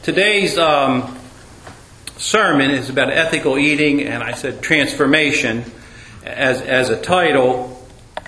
Today's sermon is about ethical eating, and I said transformation as a title.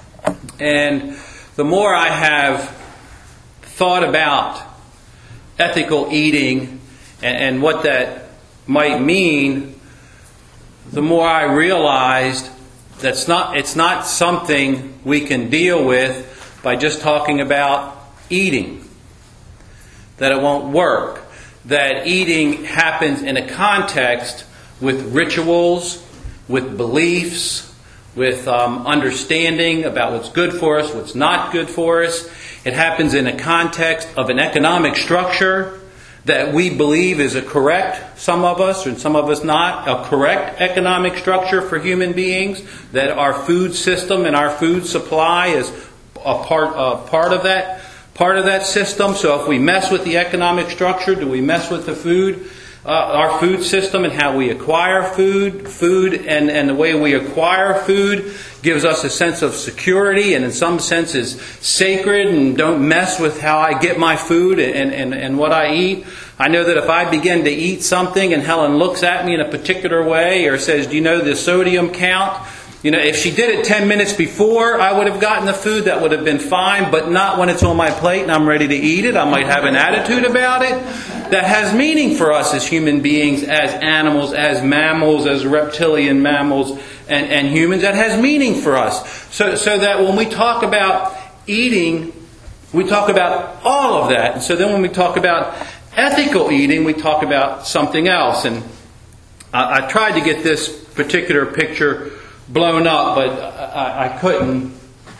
And the more I have thought about ethical eating and what that might mean, the more I realized that it's not something we can deal with by just talking about eating. That it won't work. That eating happens in a context with rituals, with beliefs, with understanding about what's good for us, what's not good for us. It happens in a context of an economic structure that we believe is a correct, some of us and some of us not, a correct economic structure for human beings, that our food system and our food supply is a part of that system. So if we mess with the economic structure, do we mess with the food, our food system and how we acquire food and the way we acquire food gives us a sense of security and in some sense is sacred and don't mess with how I get my food and what I eat. I know that if I begin to eat something and Helen looks at me in a particular way or says, do you know the sodium count? You know, if she did it 10 minutes before I would have gotten the food, that would have been fine, but not when it's on my plate and I'm ready to eat it. I might have an attitude about it. That has meaning for us as human beings, as animals, as mammals, as reptilian mammals and humans. That has meaning for us. So that when we talk about eating, we talk about all of that. And so then when we talk about ethical eating, we talk about something else. And I tried to get this particular picture blown up, but I couldn't.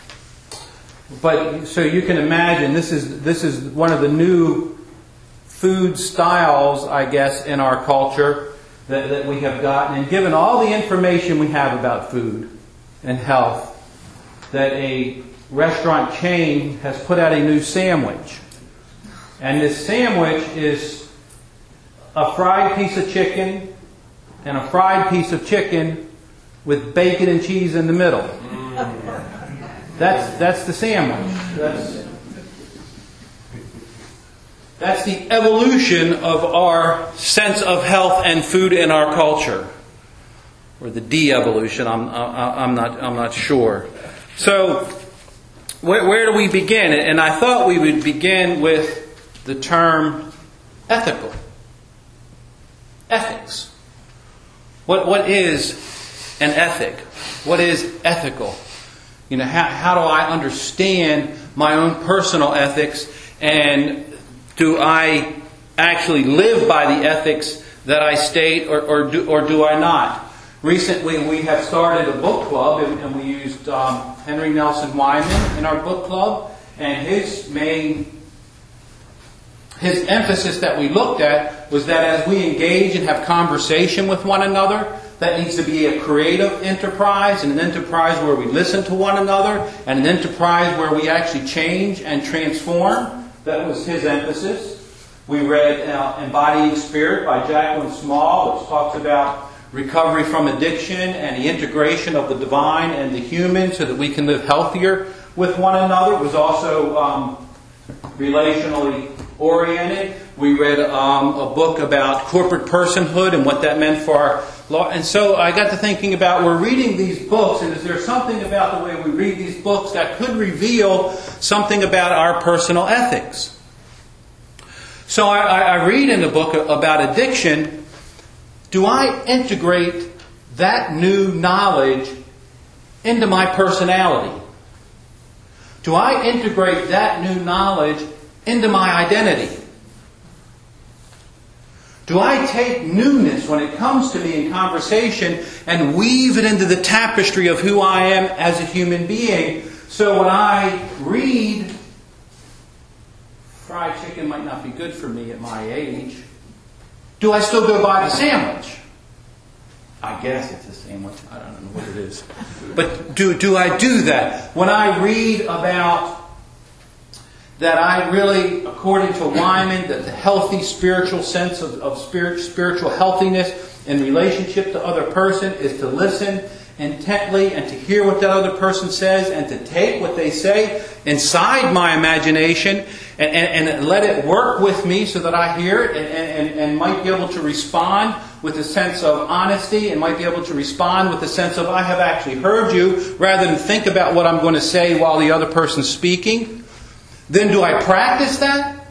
But so you can imagine this is one of the new food styles, I guess, in our culture that we have gotten. And given all the information we have about food and health, that a restaurant chain has put out a new sandwich. And this sandwich is a fried piece of chicken and a fried piece of chicken with bacon and cheese in the middle. That's the sandwich. That's the evolution of our sense of health and food in our culture, or the de-evolution. I'm not sure. So, where do we begin? And I thought we would begin with the term ethical, ethics. What is an ethic? What is ethical? You know, how do I understand my own personal ethics, and do I actually live by the ethics that I state, or do I not? Recently, we have started a book club, and we used Henry Nelson Wyman in our book club, and his emphasis that we looked at was that as we engage and have conversation with one another, that needs to be a creative enterprise, and an enterprise where we listen to one another, and an enterprise where we actually change and transform. That was his emphasis. We read Embodying Spirit by Jacqueline Small, which talks about recovery from addiction and the integration of the divine and the human so that we can live healthier with one another. It was also relationally oriented. We read a book about corporate personhood and what that meant for our law. And so I got to thinking about, we're reading these books, and is there something about the way we read these books that could reveal something about our personal ethics? So I read in the book about addiction. Do I integrate that new knowledge into my personality? Do I integrate that new knowledge into my identity? Do I take newness when it comes to me in conversation and weave it into the tapestry of who I am as a human being? So when I read, fried chicken might not be good for me at my age, do I still go buy the sandwich? I guess it's a sandwich. I don't know what it is. But do I do that? When I read about that I really, according to Wyman, that the healthy spiritual sense of spiritual healthiness in relationship to other person is to listen intently and to hear what that other person says and to take what they say inside my imagination and let it work with me so that I hear it and might be able to respond with a sense of honesty and might be able to respond with a sense of I have actually heard you rather than think about what I'm going to say while the other person's speaking. Then do I practice that?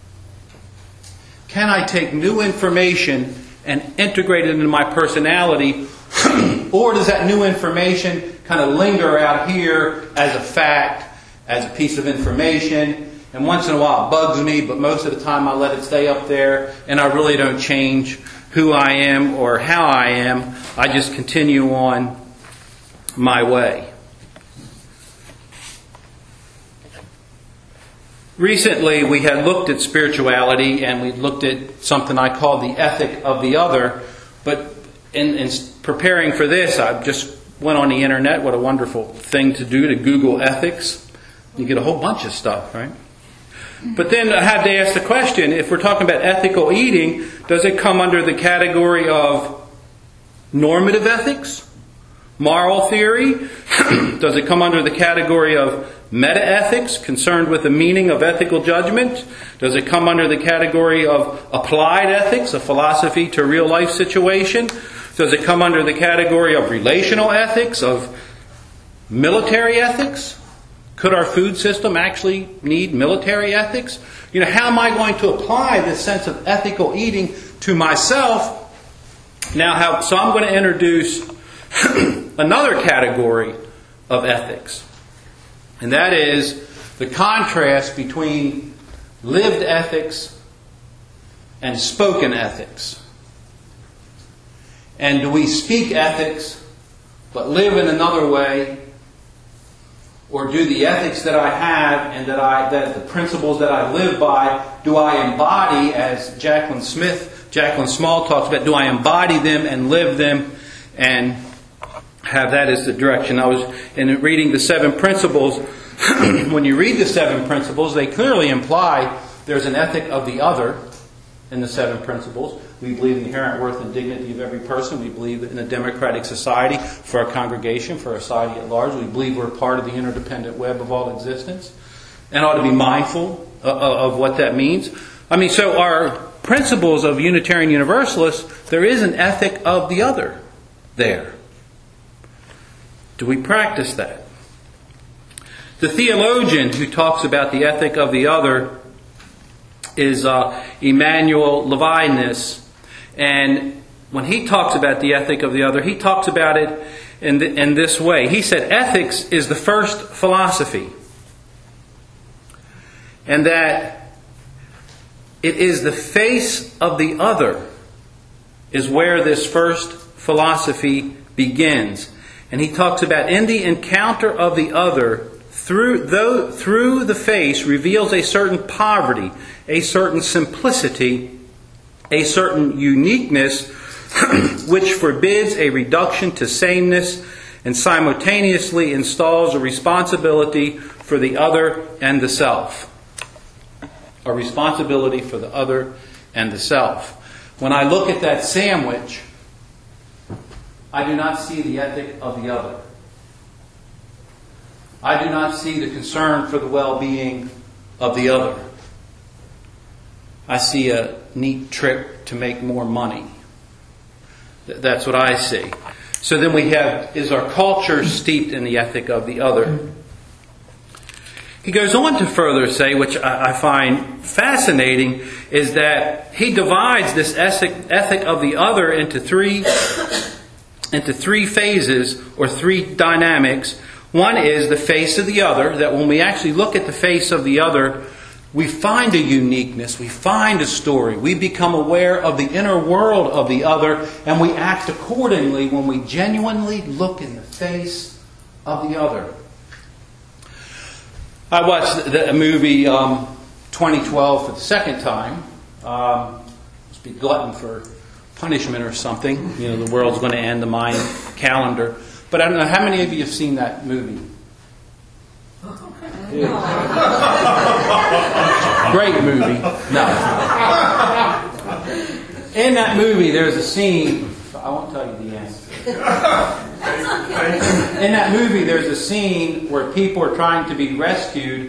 Can I take new information and integrate it into my personality? Or does that new information kind of linger out here as a fact, as a piece of information, and once in a while it bugs me, but most of the time I let it stay up there and I really don't change who I am or how I am. I just continue on my way. Recently we had looked at spirituality and we looked at something I call the ethic of the other, but in preparing for this I just went on the internet. What a wonderful thing to do, to Google ethics. You get a whole bunch of stuff, right? But then I had to ask the question, if we're talking about ethical eating, does it come under the category of normative ethics? Moral theory? Does it come under the category of meta-ethics, concerned with the meaning of ethical judgment? Does it come under the category of applied ethics, a philosophy to a real-life situation? Does it come under the category of relational ethics, of military ethics? Could our food system actually need military ethics? How am I going to apply this sense of ethical eating to myself? So I'm going to introduce another category of ethics. And that is the contrast between lived ethics and spoken ethics. And do we speak ethics but live in another way? Or do the ethics that I have and that the principles that I live by, do I embody, as Jacqueline Small talks about, do I embody them and live them and have that as the direction? I was reading the 7 principles. When you read the 7 principles, they clearly imply there's an ethic of the other in the 7 principles. We believe in the inherent worth and dignity of every person. We believe in a democratic society for our congregation, for our society at large. We believe we're part of the interdependent web of all existence and ought to be mindful of what that means. So our principles of Unitarian Universalists, there is an ethic of the other there. Do we practice that? The theologian who talks about the ethic of the other is Emmanuel Levinas. And when he talks about the ethic of the other, he talks about it in this way. He said ethics is the first philosophy. And that it is the face of the other is where this first philosophy begins. And he talks about in the encounter of the other, through the face reveals a certain poverty, a certain simplicity, a certain uniqueness which forbids a reduction to sameness and simultaneously installs a responsibility for the other and the self. A responsibility for the other and the self. When I look at that sandwich, I do not see the ethic of the other. I do not see the concern for the well-being of the other. I see a neat trick to make more money. That's what I see. So then we have, is our culture steeped in the ethic of the other? He goes on to further say, which I find fascinating, is that he divides this ethic of the other into three phases or 3 dynamics. One is the face of the other, that when we actually look at the face of the other, we find a uniqueness, we find a story, we become aware of the inner world of the other, and we act accordingly when we genuinely look in the face of the other. I watched the movie 2012 for the second time. Must be glutton for punishment or something. The world's going to end, the Mayan calendar. But I don't know, how many of you have seen that movie? Great movie. No. In that movie, there's a scene. I won't tell you the answer. In that movie, there's a scene where people are trying to be rescued,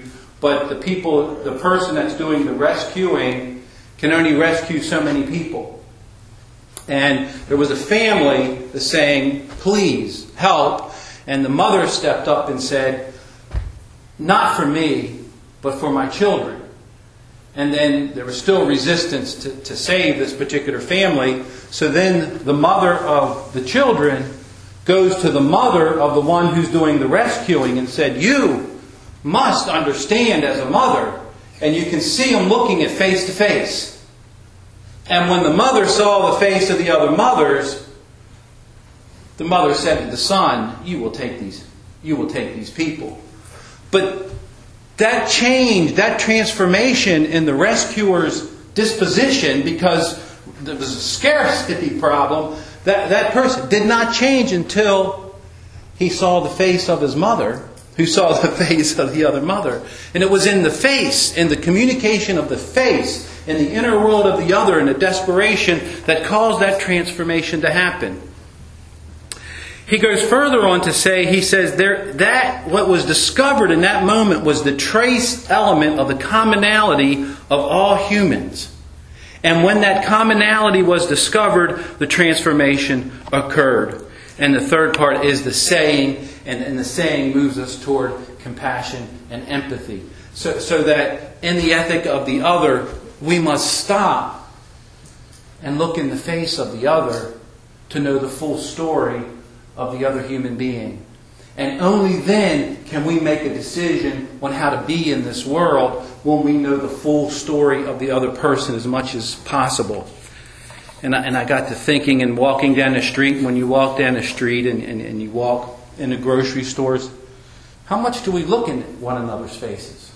but the person that's doing the rescuing can only rescue so many people. And there was a family that's saying, please, help. And the mother stepped up and said, not for me, but for my children. And then there was still resistance to save this particular family. So then the mother of the children goes to the mother of the one who's doing the rescuing and said, you must understand as a mother. And you can see them looking at face to face. And when the mother saw the face of the other mothers, the mother said to the son, you will take these people. But that change, that transformation in the rescuer's disposition, because there was a scarcity problem, that person did not change until he saw the face of his mother, who saw the face of the other mother. And it was in the face, in the communication of the face, in the inner world of the other, in the desperation that caused that transformation to happen. He goes further on to say, he says, that what was discovered in that moment was the trace element of the commonality of all humans. And when that commonality was discovered, the transformation occurred. And the third part is the saying, and the saying moves us toward compassion and empathy. So that in the ethic of the other, we must stop and look in the face of the other to know the full story of the other human being. And only then can we make a decision on how to be in this world, when we know the full story of the other person as much as possible. And I got to thinking, and walking down the street, when you walk down the street and you walk in the grocery stores, how much do we look in one another's faces?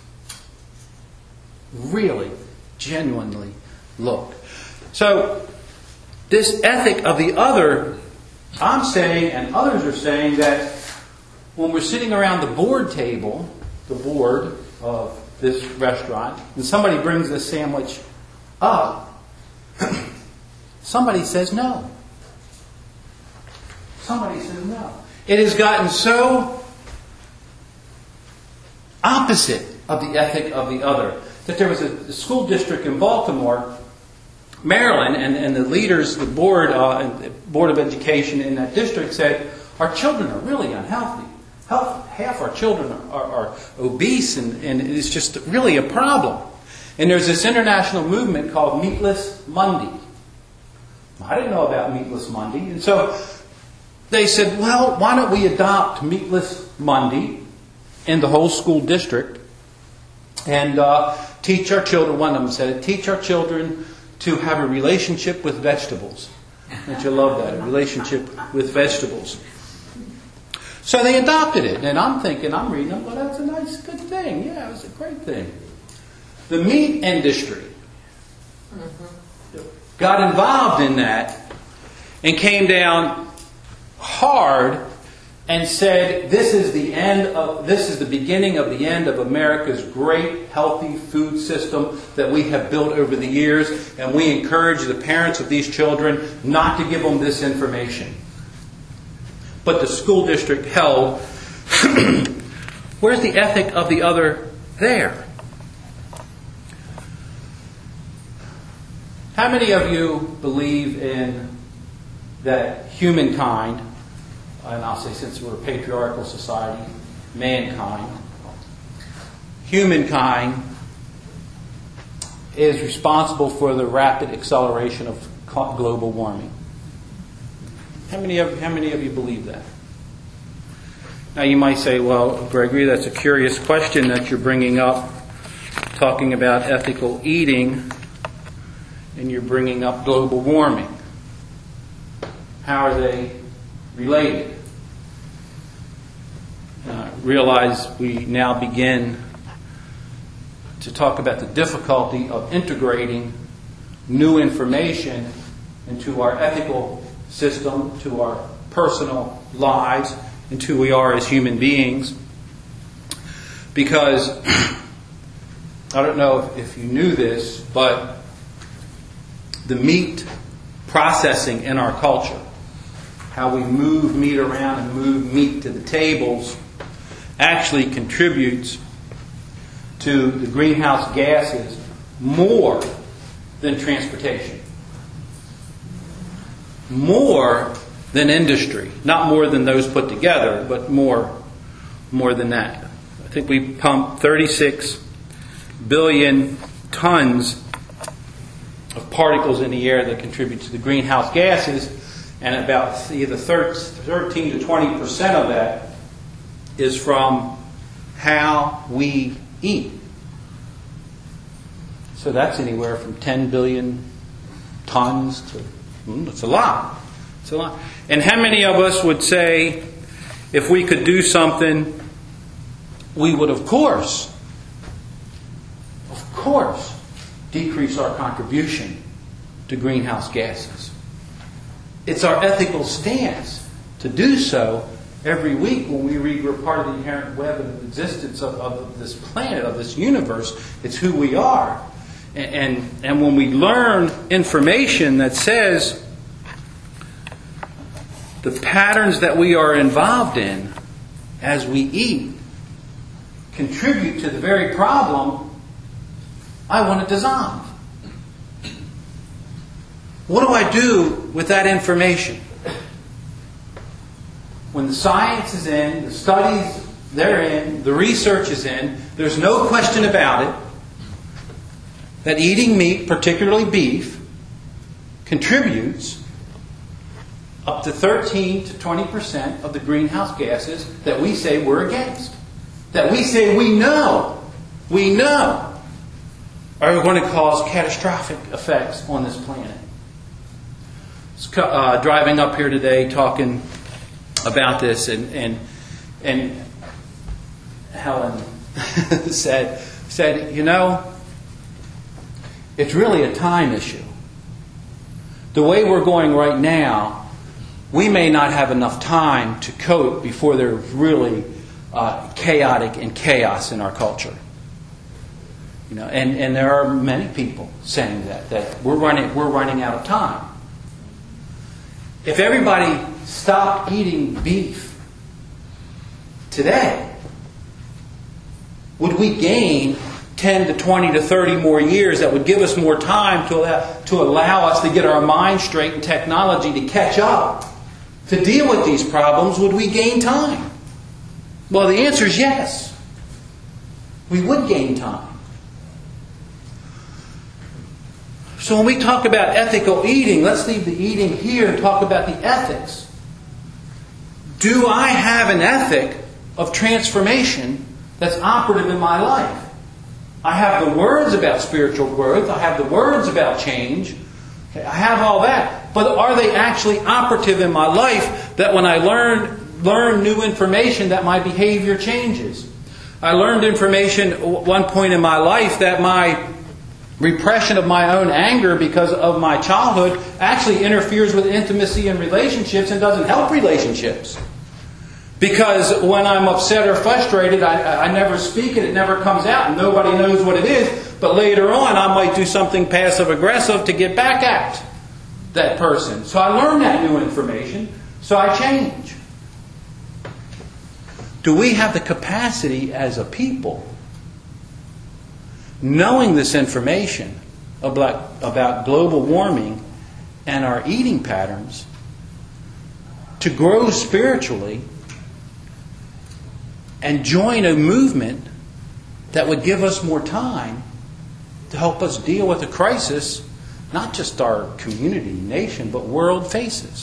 Really, genuinely look. So, this ethic of the other, I'm saying, and others are saying, that when we're sitting around the board table, the board of this restaurant, and somebody brings a sandwich up, somebody says no. Somebody says no. It has gotten so opposite of the ethic of the other that there was a school district in Baltimore, Maryland, and the leaders, the board of education in that district said, our children are really unhealthy. Half our children are obese, and it's just really a problem. And there's this international movement called Meatless Monday. I didn't know about Meatless Monday. And so they said, well, why don't we adopt Meatless Monday in the whole school district and teach our children, one of them said, teach our children to have a relationship with vegetables. Don't you love that? A relationship with vegetables. So they adopted it. And I'm thinking, I'm reading, well, that's a nice, good thing. Yeah, it was a great thing. The meat industry got involved in that and came down hard and said, this is the beginning of the end of America's great healthy food system that we have built over the years, and we encourage the parents of these children not to give them this information. But the school district held, where's the ethic of the other there? How many of you believe in that humankind, and I'll say since we're a patriarchal society, humankind is responsible for the rapid acceleration of global warming? How many of you believe that? Now you might say, well, Gregory, that's a curious question that you're bringing up, talking about ethical eating, and you're bringing up global warming. How are they related? Realize we now begin to talk about the difficulty of integrating new information into our ethical system, to our personal lives, into who we are as human beings. Because, I don't know if you knew this, but the meat processing in our culture, how we move meat around and move meat to the tables, actually contributes to the greenhouse gases more than transportation. More than industry. Not more than those put together, but more than that. I think we pump 36 billion tons of particles in the air that contribute to the greenhouse gases, and about either 13 to 20% of that is from how we eat. So that's anywhere from 10 billion tons to, it's a lot. It's a lot. And how many of us would say, if we could do something, we would, of course, decrease our contribution to greenhouse gases. It's our ethical stance to do so every week when we read we're part of the inherent web of existence of this planet, of this universe. It's who we are. And when we learn information that says the patterns that we are involved in as we eat contribute to the very problem I want to dissolve. What do I do with that information? When the science is in, the studies they're in, the research is in, there's no question about it that eating meat, particularly beef, contributes up to 13 to 20% of the greenhouse gases that we say we're against. That we say we know are going to cause catastrophic effects on this planet. Driving up here today talking about this, and Helen said, it's really a time issue. The way we're going right now, we may not have enough time to cope before there's really chaotic and chaos in our culture. And there are many people saying that we're running out of time. If everybody stopped eating beef today, would we gain 10 to 20 to 30 more years that would give us more time to allow us to get our mind straight and technology to catch up to deal with these problems? Would we gain time? Well, the answer is yes. We would gain time. So when we talk about ethical eating, let's leave the eating here and talk about the ethics. Do I have an ethic of transformation that's operative in my life? I have the words about spiritual growth. I have the words about change. I have all that. But are they actually operative in my life that when I learn new information that my behavior changes? I learned information at one point in my life that my repression of my own anger because of my childhood actually interferes with intimacy and relationships and doesn't help relationships. Because when I'm upset or frustrated, I never speak it, it never comes out, and nobody knows what it is. But later on, I might do something passive-aggressive to get back at that person. So I learn that new information, so I change. Do we have the capacity as a people, knowing this information about global warming and our eating patterns, to grow spiritually and join a movement that would give us more time to help us deal with the crisis not just our community, nation, but world faces?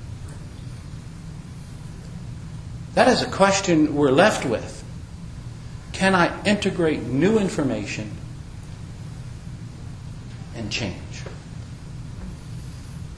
That is a question we're left with. Can I integrate new information and change?